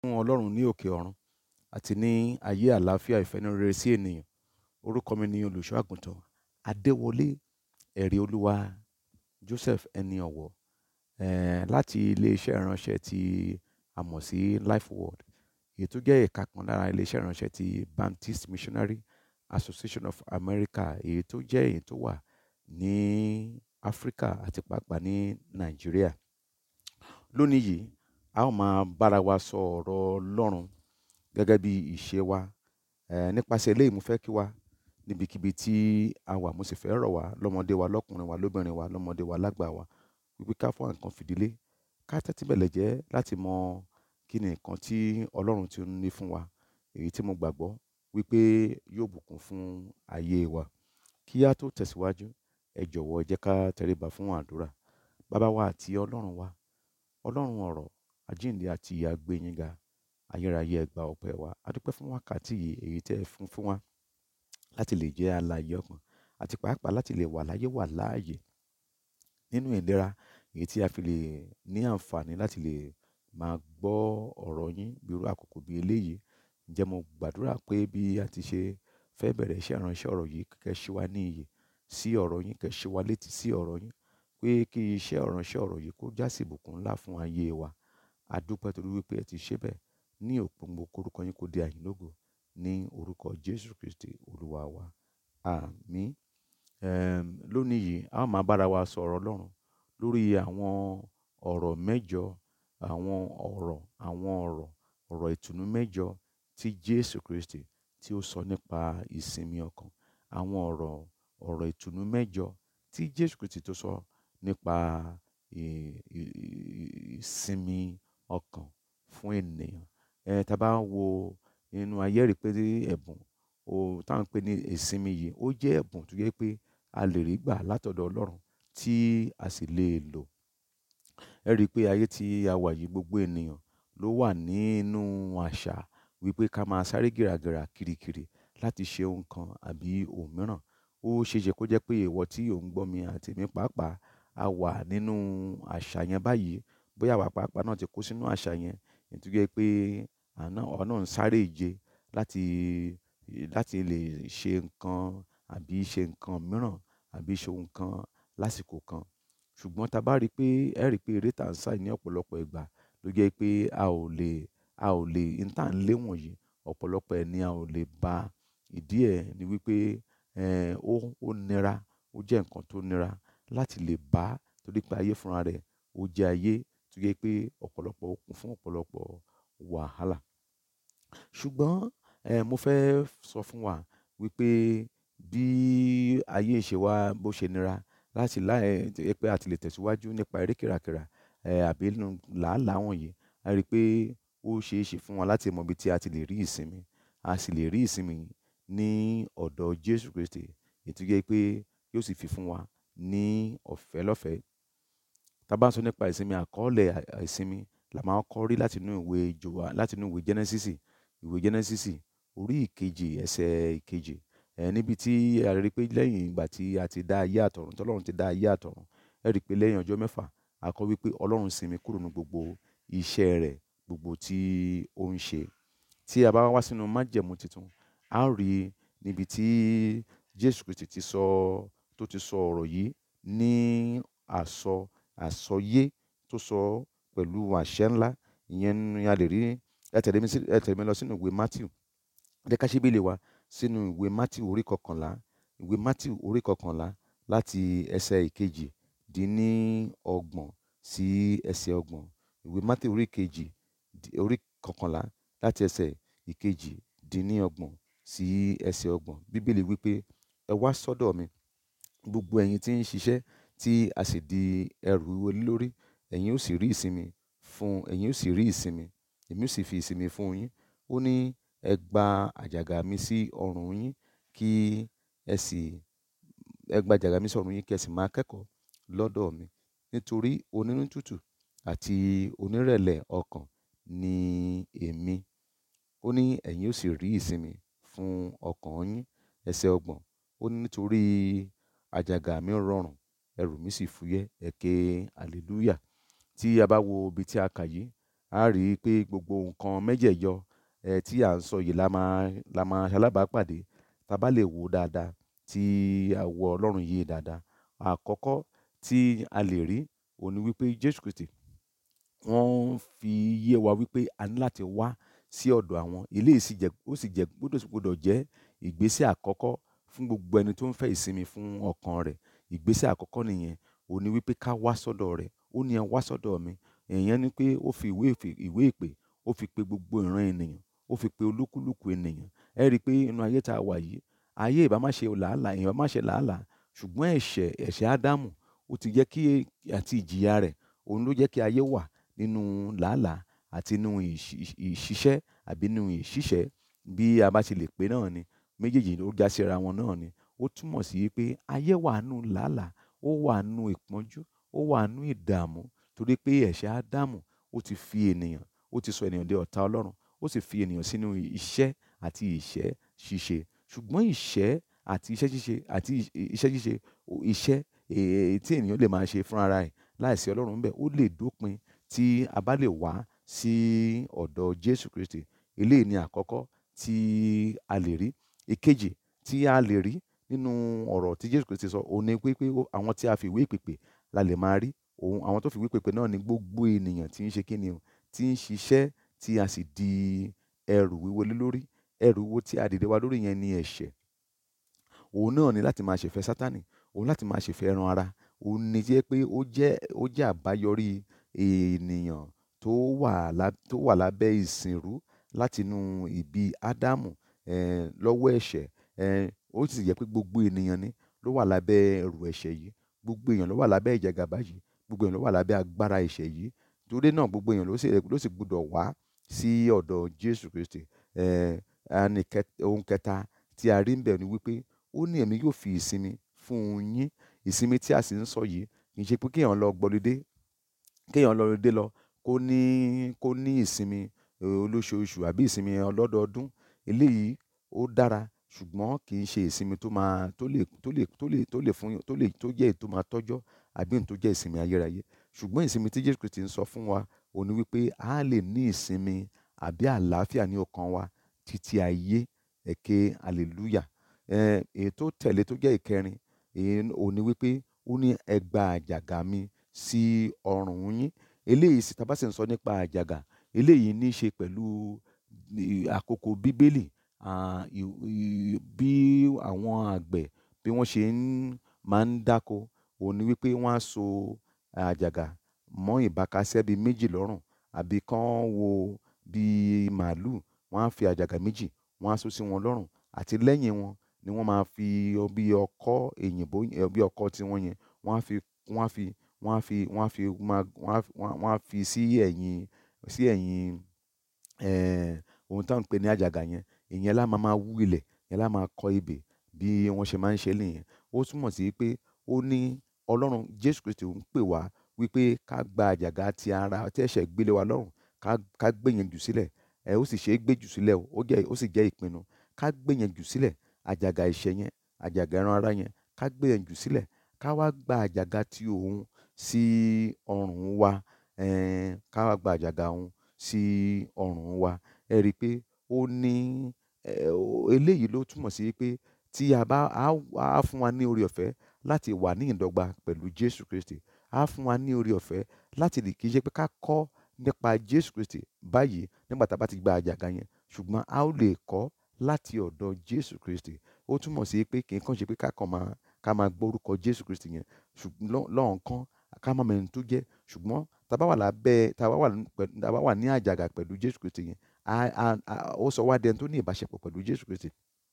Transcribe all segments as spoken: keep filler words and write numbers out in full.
Fún Ọlọ́run ní òkè ọ̀run àti ní ayé àlàáfíà ìfẹ́nurere sí ènìyàn. Orúkọ mi ni olùṣọ́ àgùntàn Adéwọlé ẹ̀rí olúwa Joseph ẹni ọ̀wọ̀, eh, láti ilé-iṣẹ́ ìránṣẹ́ tí a mọ̀ sí Life Word, èyí tó jẹ́ ẹ̀ka kan lára ilé-iṣẹ́ ìránṣẹ́ ti Baptist Missionary Association of America, èyí tó jẹ́ èyí tó wà ní Áfríkà àti pàápàá ní Nàìjíríà. Lónìí yìí, a ó máa bára wa sọ ọ̀rọ̀ Ọlọ́run gẹ́gẹ́ bí ìṣe wa. Eh, nípasẹ̀ eléyìí mo fẹ́ kí wa níbikíbi tí a wà, mo sì fẹ́ rọ̀ wá lọ́mọdé wa, lọ́kùnrin wa, lóbìnrin wa, lọ́mọdé wa, lágbà wa, wípé ká fọ́ nǹkan fìdílé, ká tẹ́tí bẹ̀lẹ̀ jẹ́ láti mọ kí ni nǹkan tí Ọlọ́run ti ní fún wa, èyí tí mo gbàgbọ́ wípé yóò bùkún fún ayé wa. Kí a tó tẹ̀síwájú, ẹ jọ̀wọ́ ẹ jẹ́ ká tẹríba fún àdúrà. Baba wa àti Ọlọ́run wa, Ọlọ́run ọ̀rọ̀, àjíǹde àti ìyè a gbé yín ga, ayérayé ẹ gba ọpẹ́ wa. A dúpẹ́ fún wákàtí yìí èyí tí ẹ fún fún wa láti lè jẹ́ alààyè ọkàn àti pàápàá láti lè wà láyé wà láàyè nínú ìlera, èyí tí a fi lè ní àǹfààní láti lè máa gbọ́ ọ̀rọ̀ yín bí irú àkókò bí eléyìí. Ǹjẹ́ mo gbàdúrà pé bí a ti ṣe fẹ́ bẹ̀rẹ̀ iṣẹ́ ìránṣẹ́ ọ̀rọ̀ yìí, kẹ́ ṣí wa ní ìyè sí ọ̀rọ̀ yín, kẹ́ ṣí wa létí sí ọ̀rọ̀ yín, pé kí iṣẹ́ ìránṣẹ́ ọ̀rọ̀ yìí kó jásí ìbùkún ńlá fún ayé wa. A dúpẹ́ torí wípé ẹ ti ṣe bẹ́ẹ̀. Ní òpin gbogbo kórúkọ yín kó di àyìn lógo ní orúkọ Jésù Kristi Olúwa wa. Àmín. Eh, lónìí yìí a ó máa bára wa sọ̀rọ̀ Ọlọ́run lórí àwọn ọ̀rọ̀ mẹ́jọ, àwọn ọ̀rọ̀, àwọn ọ̀rọ̀, ọ̀rọ̀ ìtùnú mẹ́jọ tí Jésù Kristi tí ó sọ nípa ìsinmi ọkàn. Àwọn ọ̀rọ̀, ọ̀rọ̀ ìtùnú mẹ́jọ tí Jésù Kristi tó sọ nípa ìsinmi ọkàn fún ènìyàn. Eh, tí a bá ń wo inú ayé rí pé ẹ̀bùn o tá ń pè ní ìsinmi yìí, ó jẹ́ ẹ̀bùn tó jẹ́ pé a lè rí gbà látọ̀dọ̀ Ọlọ́run tí a sì lè lò. Ẹ rí pé ayé tí a wà yìí, gbogbo ènìyàn ló wà nínú àṣà wípé ká máa sáré gìràgìrà kirikiri láti ṣe ohun kan àbí ohun mìíràn. Ó ṣe é ṣe kó jẹ́ pé ìwọ tí ò ń gbọ́ mi àti èmi pàápàá a wà nínú àṣà yẹn báyìí. Bóyá àwa pàápàá náà ti kó sínú àṣà yẹn, èyí tó jẹ́ pé àná, àwa náà ń sáré ìje láti, láti lè ṣe nǹkan àbí ṣe nǹkan mìíràn àbí ṣe ohun kan lásìkò kan. Ṣùgbọ́n tí a bá rí pé, ẹ rí pé eré tí à ń sá ní ọ̀pọ̀lọpọ̀ ìgbà ló jẹ́ pé a ò lè, a ò lè, n tí à ń lé wọ̀nyí, ọ̀pọ̀lọpọ̀ ẹni a ò lè bá ìdí ẹ ni wípé, eh, ó, ó nira, ó jẹ́ nǹkan tó nira láti lè bá torí pé ayé fúnra rẹ̀ ó jẹ́ ayé tó jẹ́ pé ọ̀pọ̀lọpọ̀ ó kún fún ọ̀pọ̀lọpọ̀ wàhálà. Ṣùgbọ́n, eh, mo fẹ́ sọ fún wa wípé bí ayé ṣe wá bó ṣe nira láti láì jẹ́ pé a ti lè tẹ̀síwájú nípa eré kìràkìrà, eh, àbí inú làálàá wọ̀nyí, a rí pé ó ṣe é ṣe fún wa láti mọ ibi tí a ti lè rí ìsinmi. A sì lè rí ìsinmi ní ọ̀dọ̀ Jésù Kristi, èyí tó jẹ́ pé yóò sì fi fún wa ní ọ̀fẹ́ lọ́fẹ̀ẹ́. Tí a bá ń sọ nípa ìsinmi, àkọọ́lẹ̀ ìsinmi la máa ń kọ́ rí láti inú ìwé Jòhà, láti inú ìwé Genesis, ìwé Genesis orí ìkejì ẹsẹ̀ ìkejì. Eh, níbi tí a rí pé lẹ́yìn ìgbà tí a ti dá ayé àtọ̀run, tí Ọlọ́run ti dá ayé àtọ̀run, ẹ rí pé lẹ́yìn ọjọ́ mẹ́fà, a kọ wípé Ọlọ́run sinmi kúrò nínú gbogbo iṣẹ́ rẹ̀ gbogbo tí ó ń ṣe. Tí a bá wá sínú májẹ̀mú titun, a ó rí níbi tí Jésù Kristi ti sọ, tó ti sọ ọ̀rọ̀ yìí ní àsọ, àsọyé tó sọ pẹ̀lú àṣẹ ńlá. Ìyẹn ni a lè rí. Ẹ tẹ̀lé mi sí, ẹ tẹ̀lé mi lọ sínú ìwé Matthew. Ẹ jẹ́ ká ṣí Bíbélì wa sínú ìwé Matthew orí kọkànlá, ìwé Matthew orí kọkànlá láti ẹsẹ̀ ìkejì dín ní ọgbọ̀n sí ẹsẹ̀ ọgbọ̀n. Ìwé Matthew orí kejì, orí kọkànlá láti ẹsẹ̀ ìkejì dín ní ọgbọ̀n sí ẹsẹ̀ ọgbọ̀n. Bíbélì wípé, "Ẹ wá sọ́dọ̀ mi, gbogbo ẹ̀yin tí ń ṣiṣẹ́ tí a sì di ẹrù wíwo lé lórí, ẹ̀yin ó sì rí ìsinmi fún, ẹ̀yin ó sì rí ìsinmi. Èmi ó sì fi ìsinmi fún yín." Ó ní, "Ẹ gba àjàgà mi sí ọrùn yín kí ẹ sì, ẹ gba àjàgà mi sí ọrùn yín kí ẹ sì máa kẹ́kọ̀ọ́ lọ́dọ̀ mi. Nítorí onínú tútù àti onírẹ̀lẹ̀ ọkàn ni èmi." Ó ní, "Ẹ̀yin ó sì rí ìsinmi fún ọkàn yín." Ẹsẹ̀ ọgbọ̀n, ó ní, "Nítorí àjàgà mi rọrùn, ẹrù mi sì fúyẹ́." Ẹ ké hallelujah. Tí a bá wo ibi tí a kà yìí, a rí i pé gbogbo nǹkan mẹ́jẹ̀ẹ̀jọ eh, tí à ń sọ yìí la máa la máa ṣalábàápàdé tá a bá lè wò ó dáadáa tí a wo Ọlọ́run yìí dáadáa. Àkọ́kọ́ tí a lè rí òun ni wípé Jésù Kristi wọ́n fi yé wa wípé a ní láti wá sí ọ̀dọ̀ àwọn. Eléyìí sì jẹ́ ó sì jẹ́ gbọ́dọ̀ gbọ́dọ̀ jẹ́ ìgbésẹ̀ àkọ́kọ́ fún gbogbo ẹni tó ń fẹ́ ìsinmi fún ọkàn rẹ̀. Ìgbésẹ̀ àkọ́kọ́ nìyẹn. Òun ni wípé ká wá sọ́dọ̀ rẹ̀. Ó ní ẹ wá sọ́dọ̀ mi. Ìyẹn ni pé ó fi ìwé ìwé ìpè, ó fi pe gbogbo ìran ènìyàn, ó fi pe olúkúlùkù ènìyàn. Ẹ rí i pé inú ayé tá a wà yìí, ayé ìbá má ṣe làálàá, ìbá má ṣe làálàá, ṣùgbọ́n ẹ̀ṣẹ̀ ẹ̀ṣẹ̀ Ádámù ó ti jẹ́ kí àti ìjìyà rẹ̀, òun ló jẹ́ kí ayé wà nínú làálàá àti nínú ìṣiṣẹ́ àbí nínú ìṣíṣẹ́ bí a bá ti lè pè náà ni. Méjèèjì ló já sí ara wọn náà ni. Ó túmọ̀ sí pé ayé wà nínú làálàá, ó wà nínú ìpọ́njú, ó wà nínú ìdààmú torí pé ẹ̀ṣẹ̀ Ádámù ó ti fi ènìyàn, ó ti sọ ènìyàn di ọ̀tá Ọlọ́run, ó sì fi ènìyàn sínú iṣẹ́ àti ìṣẹ́ ṣíṣe. Ṣùgbọ́n ìṣẹ́ àti iṣẹ́ ṣíṣe àti iṣẹ́ ṣíṣe, iṣẹ́ èyí tí ènìyàn lè máa ṣe fún ara ẹ̀ láìsí Ọlọ́run ńbẹ̀, ó lè dópin tí a bá lè wá sí ọ̀dọ̀ Jésù Kristi. Eléyìí ni àkọ́kọ́ tí a lè rí. Ìkejì tí a lè rí nínú ọ̀rọ̀ tí Jésù Kristi sọ, òun ni wípé àwọn tí a fi ìwé ìpè pè la lè máa rí. Òun, àwọn tó fi ìwé ìpè pè náà ni gbogbo ènìyàn tí ń ṣe kíni o, tí ń ṣiṣẹ́ tí a sì di ẹrù wíwo lé lórí. Ẹrù wíwo tí a dìde wá lórí yẹn ni ẹ̀ṣẹ̀. Òun náà ni láti máa ṣẹ̀fẹ̀ Sátánì, òun láti máa ṣẹ̀fẹ̀ ẹran ara. Òun ni jẹ́ pé ó jẹ́ ó jẹ́ àbáyọrí ènìyàn tó wà lá tó wà lábẹ́ ìsìnrú láti inú ìbí Ádámù eh, lọ́wọ́ ẹ̀ṣẹ̀. Eh, ó sì jẹ́ pé gbogbo ènìyàn ni ló wà lábẹ́ ẹrù ẹ̀ṣẹ̀ yìí. Gbogbo èèyàn ló wà lábẹ́ ìjẹgàba yìí. Gbogbo èèyàn ló wà lábẹ́ agbára ẹ̀ṣẹ̀ yìí. Torí náà gbogbo èèyàn ló sì ló sì gbọdọ̀ wá sí ọ̀dọ̀ Jésù Kristi. Eh, àní kẹ- ohun kẹta tí a rí ńbẹ̀ ni wípé ó ní èmi yóò fi ìsinmi fún yín. Ìsinmi tí a sì ń sọ yìí kì í ṣe pé kí èèyàn lọ gbọlidé, kí èèyàn lọ lọlidé lọ kó ní kó ní ìsinmi olóṣooṣù àbí ìsinmi ọlọ́dọọdún. Eléyìí ó dára ṣùgbọ́n kì í ṣe ìsinmi tó máa tó lè tó lè tó lè tó lè fún tó lè tó jẹ́ èyí tó máa tọ́jọ́ àbí èyí tó jẹ́ ìsinmi ayérayé. Ṣùgbọ́n ìsinmi tí Jésù Kristi ń sọ fún wa òun ni wípé a lè ní ìsinmi àbí àlàáfíà ní ọkàn wa títí ayé. Ẹ̀kẹ́ hallelujah. Eh, èyí tó tẹ̀lé tó jẹ́ ìkẹrin, èyí òun ni wípé ó ní ẹ gba àjàgà mi sí ọrùn yín. Eléyìí sì tá bá sì ń sọ nípa àjàgà, eléyìí ní í ṣe pẹ̀lú àkókò bíbélì. À, bí àwọn àgbẹ̀ bí wọ́n ṣe ń máa ń dáko, òun ni wípé wọ́n á so àjàgà mọ́ ìbákasẹ́ bí méjì lọ́rùn àbí kán wo bí màlúù, wọ́n á fi àjàgà méjì, wọ́n á so sí wọn lọ́rùn àti lẹ́yìn wọn ni wọ́n máa fi bí ọkọ́ èyìnbó bí ọkọ́ tí wọ́n yẹn, wọ́n á fi wọ́n á fi wọ́n á fi wọ́n á fi máa wọ́n á wọ́n á fi sí ẹ̀yìn sí ẹ̀yìn eh, ohun tí à ń pè ní àjàgà yẹn. Ìyẹn lá máa máa wú ilẹ̀, ìyẹn lá máa kọ ebè bí wọ́n ṣe máa ń ṣe nìyẹn. Ó túmọ̀ sí pé ó ní Ọlọ́run Jésù Kristi ń pè wá wípé ká gba àjàgà tí ara tí ẹ̀ṣẹ̀ gbé lé wa lọ́rùn, ká ká gbé yẹn jù sílẹ̀. Ẹ ó sì ṣe é gbé jù sílẹ̀ o. Ó jẹ́ ó sì jẹ́ ìpinnu. Ká gbé yẹn jù sílẹ̀. Àjàgà ẹ̀ṣẹ̀ yẹn, àjàgà ẹran ara yẹn, ká gbé yẹn jù sílẹ̀. Ká wá gba àjàgà tí òun sí ọrùn wa. Eh, ká wá gba àjàgà òun sí ọrùn wa. Ẹ rí i pé ó ní eh, eléyìí ló túmọ̀ sí pé tí a bá á fún wa ní oore ọ̀fẹ́ láti wà ní ìdọ́gba pẹ̀lú Jésù Kristi. Á fún wa ní oore ọ̀fẹ́ láti lè kì í ṣe pé ká kọ́ nípa Jésù Kristi báyìí nígbà tí a bá ti gba àjàgà yẹn, ṣùgbọ́n a ó lè kọ́ láti ọ̀dọ̀ Jésù Kristi. Ó túmọ̀ sí pé kì í kàn ṣe pé ká kàn máa ká máa gbọ́ orúkọ Jésù Kristi yẹn ṣùgbọ́n lọ́ọ̀kan ká má mọ ẹni tó jẹ́. Ṣùgbọ́n tá bá wà lábẹ́ tá bá wà tá bá wà ní àjàgà pẹ̀lú Jésù Kristi yẹn, a a ó sọ wá di ẹni tó ní ìbáṣepọ̀ pẹ̀lú Jésù Kristi.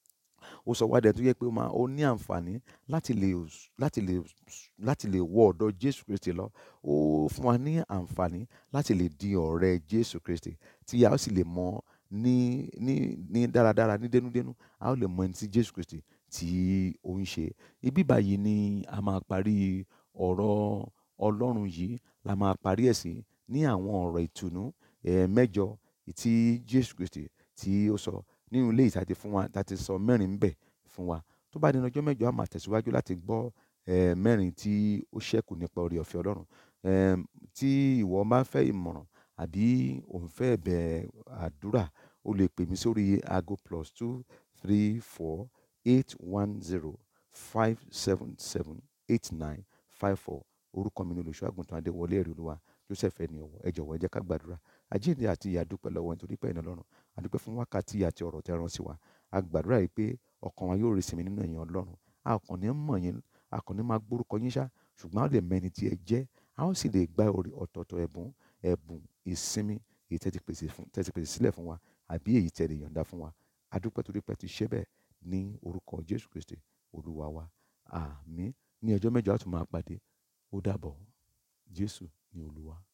Ó sọ wá di ẹni tó jẹ́ pé ó máa ó ní àǹfààní láti lè láti lè láti lè wọ ọ̀dọ̀ Jésù Kristi lọ. Ó fún wa ní àǹfààní láti lè di ọ̀rẹ́ Jésù Kristi tí a ó sì lè mọ̀ ní ní ní dáradára ní dénúdénú. A ó lè mọ ẹni tí Jésù Kristi tí ó ń ṣe. Ibí báyìí ni a máa parí ọ̀rọ̀ Ọlọ́run yìí. La máa parí ẹ̀ sí ní àwọn ọ̀rọ̀ ìtùnú eh, mẹ́jọ tí Jésù Kristi tí ó sọ nínú ilé ìtàdé fún wa tá ti sọ mẹ́rin ńbẹ̀ fún wa. Tó bá di ọjọ́ mẹ́jọ a máa tẹ̀síwájú láti gbọ́ eh, mẹ́rin tí ó ṣẹ́kù nípa oore ọ̀fẹ́ Ọlọ́run. Eh, tí ìwọ bá fẹ́ ìmọ̀ràn àbí ò ń fẹ́ ẹ̀bẹ̀ àdúrà, o lè pè mí sórí ago plus two three four eight one zero five seven seven eight nine five four. Orúkọ mi ni Olùṣọ́àgùntàn Adéwọlé Ẹ̀ríolúwa Joseph ẹni ọ̀wọ̀. Ẹ jọ̀wọ́ ẹ jẹ́ ká gbàdúrà. Àjíǹde àti ìyè a dúpẹ́ lọ́wọ́ nítorí pé ẹ̀yin Ọlọ́run. A dúpẹ́ fún wákàtí àti ọ̀rọ̀ tí ẹ rán sí wa. A gbàdúrà yìí pé ọkàn wa yóò rí ìsinmi nínú ẹ̀yin Ọlọ́run. A kò ní mọ̀ yín, a kò ní máa gbórúkọ yín ṣá, ṣùgbọ́n a ó lè mọ ẹni tí ẹ jẹ́. A ó sì lè gba orí ọ̀tọ̀ọ̀tọ̀ ẹ̀bùn, ẹ̀bùn ìsinmi èyí tí ẹ ti pèsè fún, tí ẹ ti pèsè sílẹ̀ fún wa àbí èyí tí ẹ lè yọ̀ǹda fún wa. A dúpẹ́ torí pé ẹ ti ṣe bẹ́ẹ̀ ní orúkọ Jésù Kristi Olúwa wa. Àmín. Ní ọjọ́ mẹ́jọ a tún máa pàdé. Ó dàbọ̀. Jésù ni Olúwa.